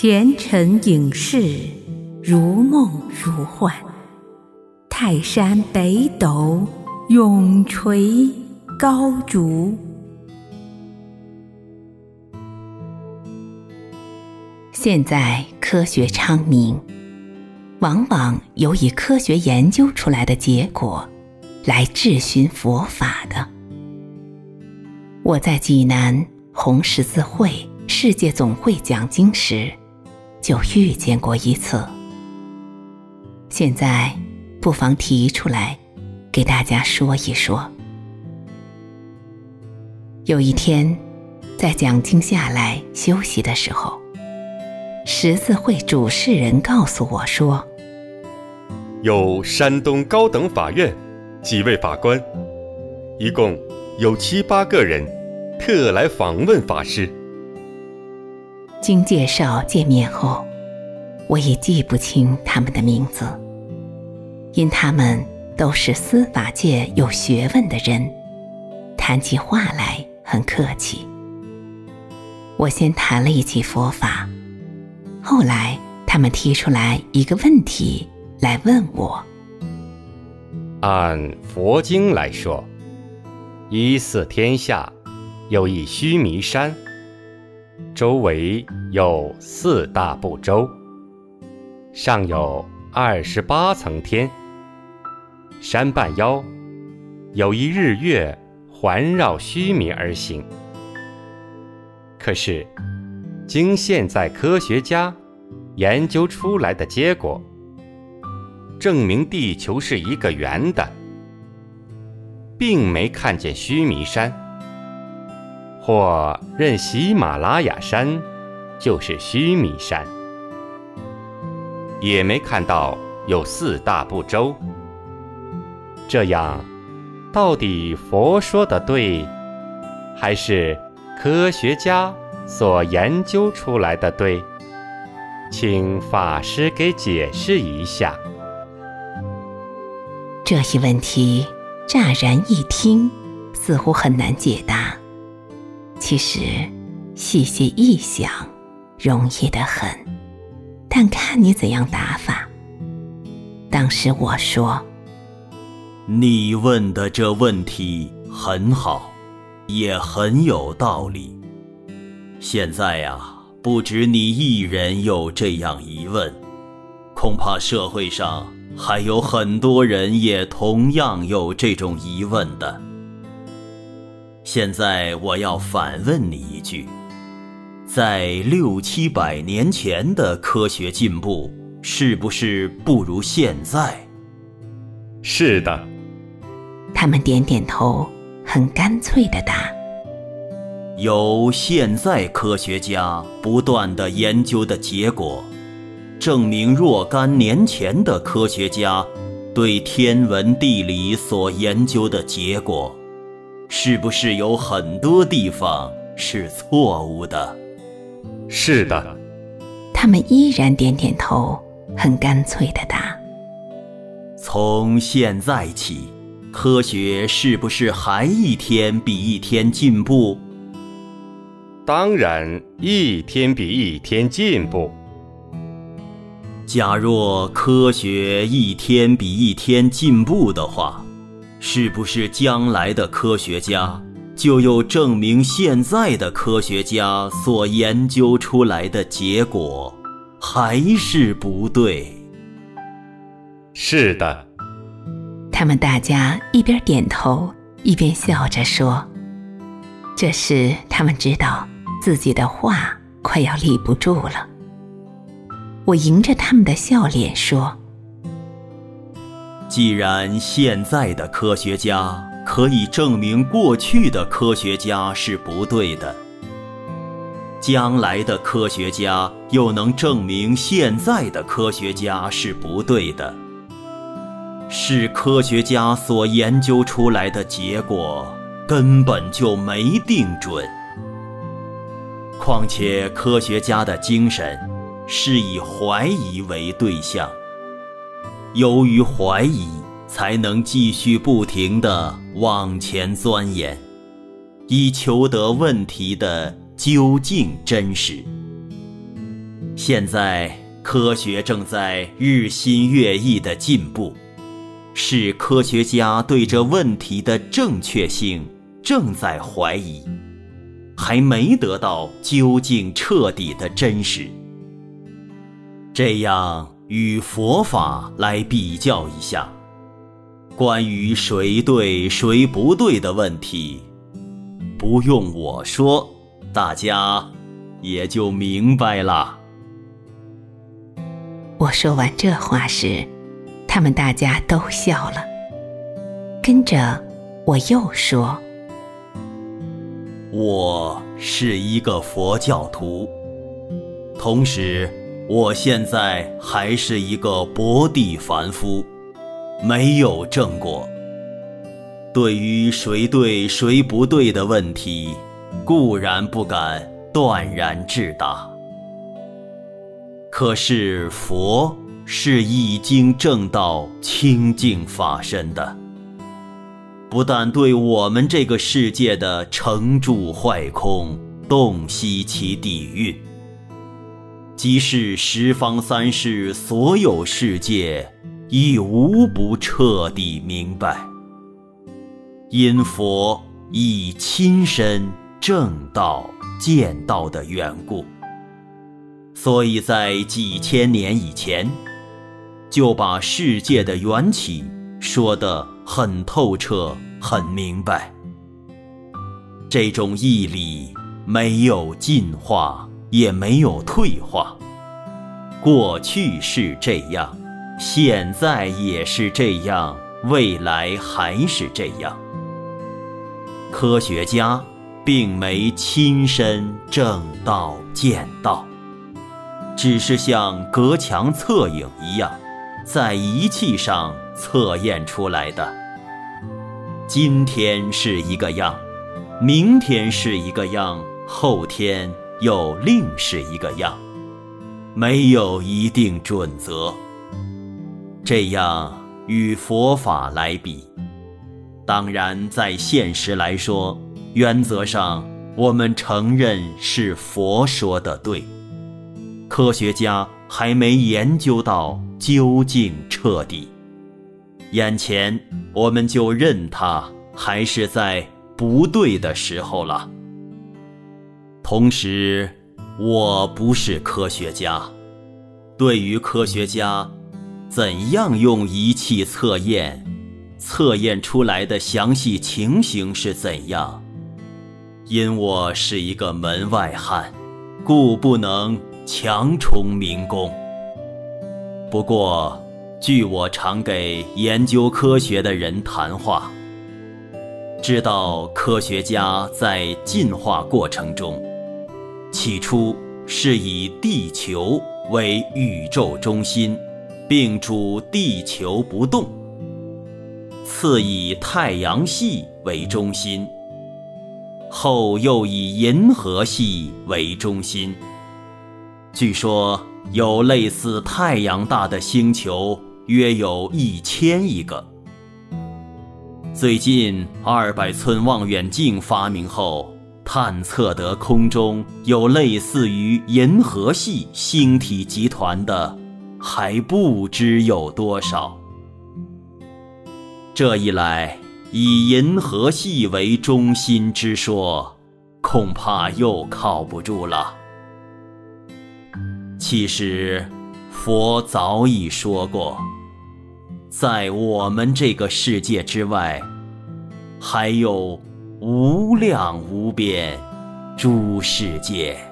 前尘影视，如梦如幻。泰山北斗，永垂高烛。现在科学昌明，往往有以科学研究出来的结果来质询佛法的。我在济南红十字会世界总会讲经时就遇见过一次，现在不妨提出来给大家说一说。有一天在讲经下来休息的时候，十字会主事人告诉我说， 有山东高等法院几位法官，一共有7、8个人特来访问法师。 经介绍见面后，我也记不清他们的名字，因他们都是司法界有学问的人，谈起话来很客气。我先谈了一起佛法，后来他们提出来一个问题来问我。 按佛经来说，一寺天下有一须弥山，周围有4大部洲，上有28层天，山半腰有一日月环绕须弥而行。可是经现在科学家研究出来的结果，证明地球是一个圆的，并没看见须弥山，或认喜马拉雅山就是须弥山，也没看到有4大部洲。这样，到底佛说的对，还是科学家所研究出来的对？请法师给解释一下。 这一问题乍然一听似乎很难解答，其实细细一想容易得很，但看你怎样答法。当时我说， 你问的这问题很好，也很有道理。现在啊，不止你一人有这样疑问，恐怕社会上还有很多人也同样有这种疑问的。现在我要反问你一句，在6、700年前的科学进步是不是不如现在？ 是的。 他们点点头，很干脆地答， 有现在科学家不断地研究的结果，证明若干年前的科学家对天文地理所研究的结果，是不是有很多地方是错误的？ 是的。 他们依然点点头，很干脆地答， 从现在起，科学是不是还一天比一天进步？ 当然，一天比一天进步。 假若科学一天比一天进步的话，是不是将来的科学家就有证明现在的科学家所研究出来的结果还是不对？ 是的。 他们大家一边点头一边笑着说，这时他们知道自己的话快要立不住了。我迎着他们的笑脸说， 既然现在的科学家可以证明过去的科学家是不对的，将来的科学家又能证明现在的科学家是不对的，是科学家所研究出来的结果根本就没定准。况且科学家的精神是以怀疑为对象，由于怀疑才能继续不停地往前钻研，以求得问题的究竟真实。 现在科学正在日新月异的进步，是科学家对这问题的正确性正在怀疑，还没得到究竟彻底的真实。这样与佛法来比较一下，关于谁对谁不对的问题，不用我说，大家也就明白了。 我说完这话时，他们大家都笑了。跟着我又说， 我是一个佛教徒，同时我现在还是一个薄地凡夫，没有正果。对于谁对谁不对的问题，固然不敢断然致答。可是佛是已经证到清净法身的，不但对我们这个世界的成住坏空洞悉其底蕴，即是十方三世所有世界亦无不彻底明白。因佛以亲身证道见道的缘故，所以在几千年以前就把世界的缘起说得很透彻很明白。这种义理没有进化也没有退化，过去是这样，现在也是这样，未来还是这样。科学家并没亲身证道见道，只是像隔墙测影一样，在仪器上测验出来的。今天是一个样，明天是一个样，后天又另是一个样，没有一定准则。这样与佛法来比，当然在现实来说，原则上我们承认是佛说的对，科学家还没研究到究竟彻底，眼前我们就认它还是在不对的时候了。同时我不是科学家，对于科学家怎样用仪器测验，测验出来的详细情形是怎样，因我是一个门外汉，故不能强充明功。不过据我常给研究科学的人谈话，知道科学家在进化过程中，起初是以地球为宇宙中心，并主地球不动，次以太阳系为中心，后又以银河系为中心。据说有类似太阳大的星球约有1000个。最近200寸望远镜发明后，探测得空中有类似于银河系星体集团的还不知有多少。这一来，以银河系为中心之说恐怕又靠不住了。其实佛早已说过，在我们这个世界之外，还有无量无边诸世界。